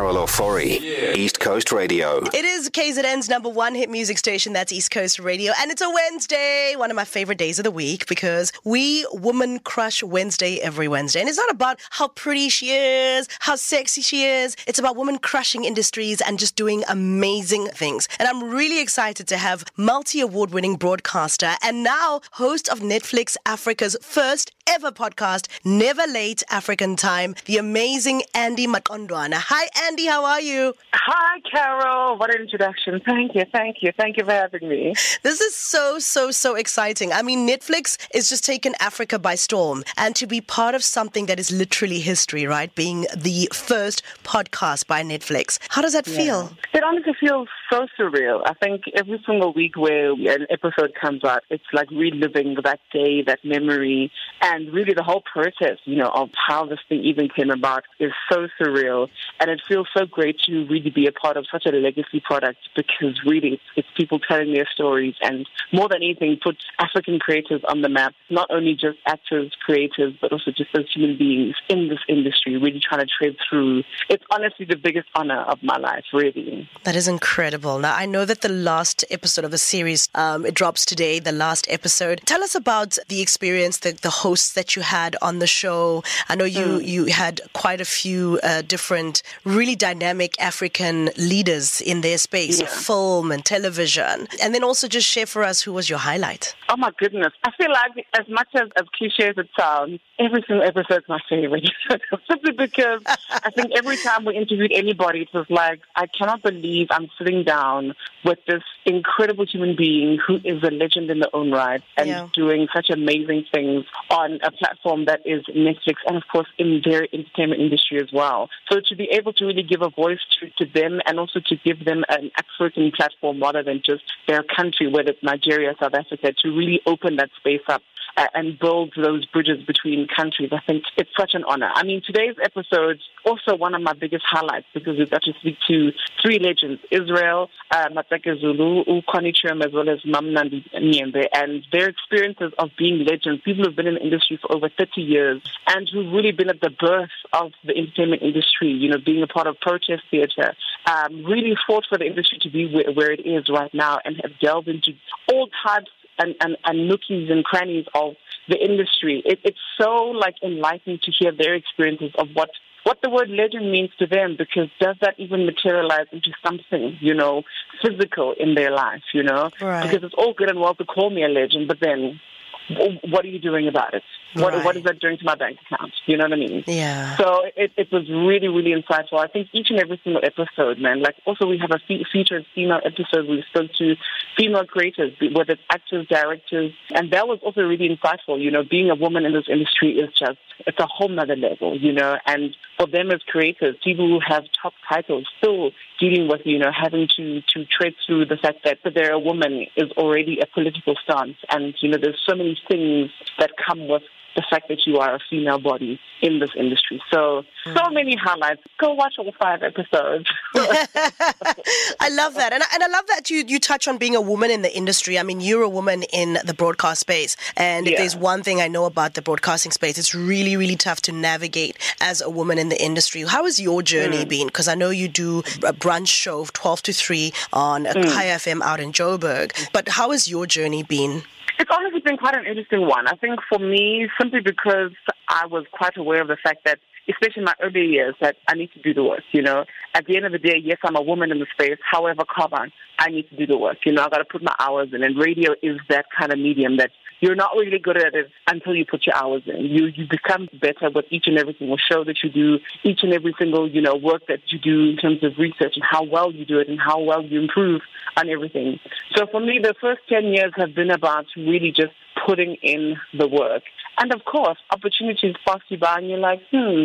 Carol Ofori, East Coast Radio. It is KZN's number one hit music station, that's East Coast Radio. And it's a Wednesday, one of my favorite days of the week, because we women crush Wednesday every Wednesday. And it's not about how pretty she is, how sexy she is. It's about women crushing industries and just doing amazing things. And I'm really excited to have multi-award winning broadcaster and now host of Netflix Africa's first ever podcast, Never Late African Time, the amazing Andy Maqondwana. Hi, Andy. How are you? Hi, Carol. What an introduction. Thank you for having me. This is so exciting. I mean, Netflix is just taken Africa by storm, and to be part of something that is literally history, right? Being the first podcast by Netflix. How does that feel? It honestly feels so surreal. I think every single week where an episode comes out, it's like reliving that day, that memory, and really the whole process, of how this thing even came about is so surreal. And it feels so great to really be a part of such a legacy product, because really it's people telling their stories, and more than anything puts African creators on the map, not only just actors, creators, but also just as human beings in this industry, really trying to tread through. It's honestly the biggest honor of my life, really. That is incredible. Now, I know that the last episode of the series, it drops today, the last episode. Tell us about the experience, the hosts that you had on the show. I know you had quite a few different, really dynamic African leaders in their space, film and television. And then also just share for us who was your highlight. Oh my goodness. I feel like as much as cliche as it sounds, every single episode is my favorite. Simply because I think every time we interviewed anybody, it was like, I cannot believe I'm sitting down with this incredible human being who is a legend in their own right and doing such amazing things on a platform that is Netflix and, of course, in their entertainment industry as well. So to be able to really give a voice to them and also to give them an African platform rather than just their country, whether it's Nigeria, South Africa, to really open that space up and build those bridges between countries. I think it's such an honor. I mean, today's episode, also one of my biggest highlights, because we've got to speak to three legends, Israel, Mateke Zulu, Connie Chum, as well as Mamnandi Nyembe, and their experiences of being legends, people who've been in the industry for over 30 years and who've really been at the birth of the entertainment industry, being a part of protest theatre, really fought for the industry to be where it is right now, and have delved into all types and nookies and crannies of the industry. It's so enlightening to hear their experiences of what the word legend means to them, because does that even materialize into something, physical in their life, Right. Because it's all good and well to call me a legend, but then what are you doing about it? What is that doing to my bank account? You know what I mean? Yeah. So it was really, really insightful. I think each and every single episode, man, also we have a featured female episode. We spoke to female creators, whether it's actors, directors, and that was also really insightful. Being a woman in this industry is it's a whole nother level, and for them as creators, people who have top titles still dealing with, having to tread through the fact that they're a woman is already a political stance. And, there's so many things that come with the fact that you are a female body in this industry. So many highlights. Go watch all 5 episodes. I love that. And I love that you touch on being a woman in the industry. I mean, you're a woman in the broadcast space. And if there's one thing I know about the broadcasting space, it's really, really tough to navigate as a woman in the industry. How has your journey been? Because I know you do a brunch show 12 to 3 on High FM out in Joburg. But how has your journey been? It's honestly been quite an interesting one. I think for me, simply because I was quite aware of the fact that, especially in my early years, that I need to do the work, At the end of the day, yes, I'm a woman in the space. However, I need to do the work. I've got to put my hours in. And radio is that kind of medium that you're not really good at it until you put your hours in. You become better with each and every single show that you do, each and every single, work that you do in terms of research and how well you do it and how well you improve on everything. So for me, the first 10 years have been about really just putting in the work. And of course, opportunities pass you by and you're like,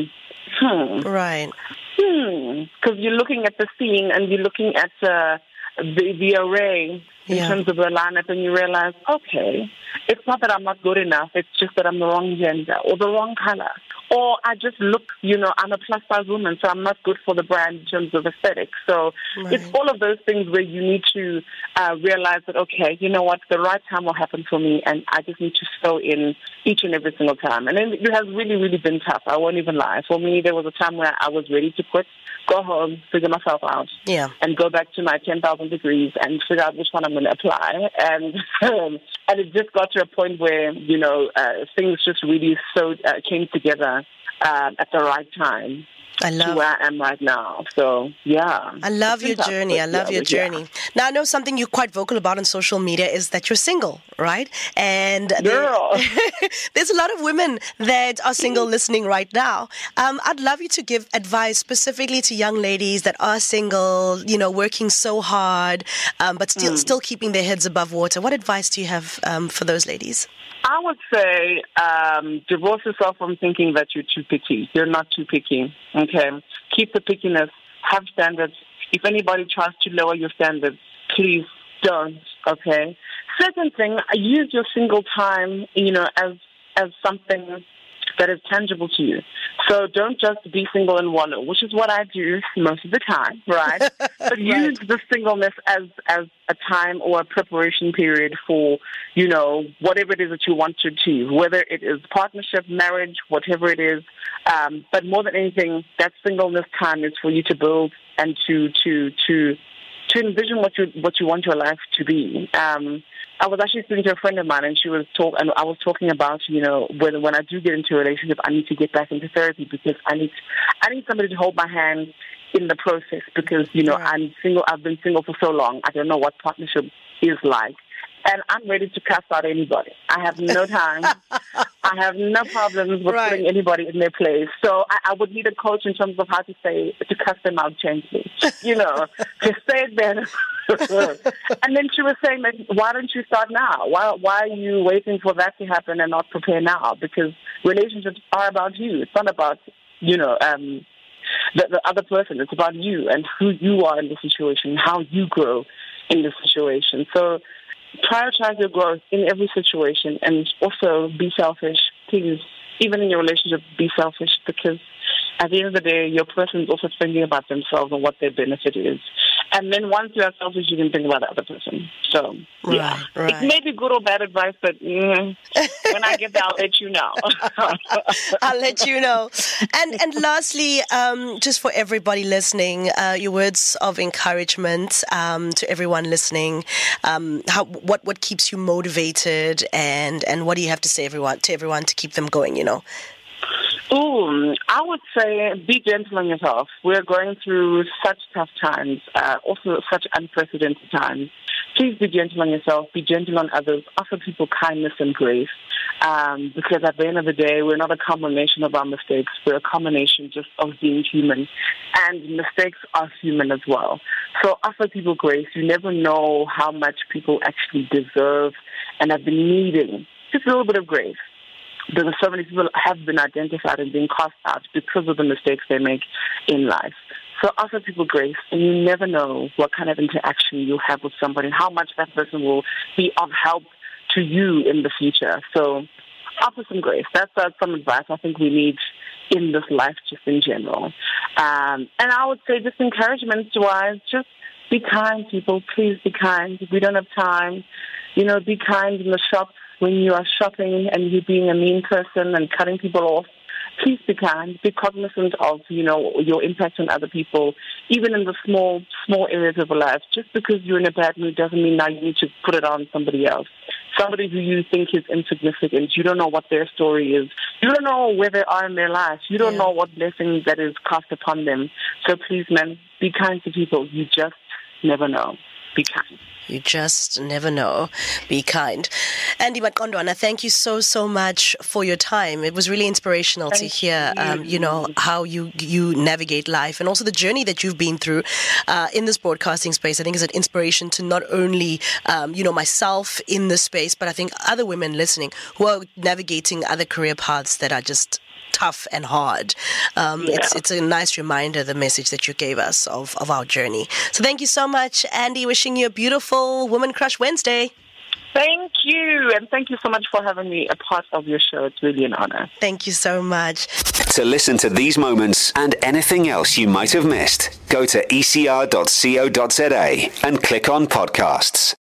Right. Because you're looking at the scene and you're looking at the array in terms of the lineup, and you realize, okay, it's not that I'm not good enough, it's just that I'm the wrong gender or the wrong color Or I just look, I'm a plus-size woman, so I'm not good for the brand in terms of aesthetics. So It's all of those things where you need to realize that, okay, you know what, the right time will happen for me, and I just need to sew in each and every single time. And then it has really, really been tough. I won't even lie. For me, there was a time where I was ready to quit, go home, figure myself out, and go back to my 10,000 degrees and figure out which one I'm going to apply. And and it just got to a point where, things just really came together at the right time. To where I am right now. So, yeah. I love your journey. Now, I know something you're quite vocal about on social media is that you're single, right? And there's a lot of women that are single listening right now. I'd love you to give advice specifically to young ladies that are single, working so hard, but still keeping their heads above water. What advice do you have for those ladies? I would say divorce yourself from thinking that you're too picky. You're not too picky, okay? Keep the pickiness. Have standards. If anybody tries to lower your standards, please don't, okay? Second thing, use your single time, as something that is tangible to you. So don't just be single and wallow, which is what I do most of the time, right? But use the singleness as a time or a preparation period for, whatever it is that you want to achieve, whether it is partnership, marriage, whatever it is. But more than anything, that singleness time is for you to build and to envision what you want your life to be. I was actually speaking to a friend of mine, and I was talking about, when I do get into a relationship, I need to get back into therapy because I need somebody to hold my hand in the process because, I'm single. I've been single for so long. I don't know what partnership is like. And I'm ready to cast out anybody. I have no time. I have no problems with putting anybody in their place. So I would need a coach in terms of how to cast them out gently. Just say it better. And then she was saying, why don't you start now? Why are you waiting for that to happen and not prepare now? Because relationships are about you. It's not about, the other person. It's about you and who you are in the situation, how you grow in the situation. So prioritize your growth in every situation and also be selfish. Please, even in your relationship, be selfish because at the end of the day, your person is also thinking about themselves and what their benefit is. And then once you are selfish, you can think about the other person. So, It may be good or bad advice, but when I get there, I'll let you know. I'll let you know. And lastly, just for everybody listening, your words of encouragement to everyone listening. What keeps you motivated, and what do you have to say to everyone to keep them going? I would say be gentle on yourself. We're going through such tough times, also such unprecedented times. Please be gentle on yourself, be gentle on others, offer people kindness and grace, because at the end of the day, we're not a combination of our mistakes. We're a combination just of being human, and mistakes are human as well. So offer people grace. You never know how much people actually deserve and have been needing just a little bit of grace. Because so many people have been identified and being cast out because of the mistakes they make in life. So offer people grace, and you never know what kind of interaction you'll have with somebody and how much that person will be of help to you in the future. So offer some grace. That's some advice I think we need in this life just in general. And I would say just encouragement-wise, just be kind, people. Please be kind. We don't have time. Be kind in the shops. When you are shopping and you're being a mean person and cutting people off, please be kind. Be cognizant of, your impact on other people, even in the small areas of your life. Just because you're in a bad mood doesn't mean now you need to put it on somebody else. Somebody who you think is insignificant. You don't know what their story is. You don't know where they are in their life. You don't know what blessing that is cast upon them. So please, man, be kind to people. You just never know. Be kind. You just never know. Be kind. Andy Maqondwana, thank you so much for your time. It was really inspirational to hear, how you navigate life and also the journey that you've been through in this broadcasting space. I think is an inspiration to not only, myself in this space, but I think other women listening who are navigating other career paths that are just tough and hard. It's a nice reminder, the message that you gave us of our journey. So thank you so much, Andy. Wishing you a beautiful Woman Crush Wednesday. Thank you. And thank you so much for having me a part of your show. It's really an honor. Thank you so much. To listen to these moments and anything else you might have missed, go to ecr.co.za and click on podcasts.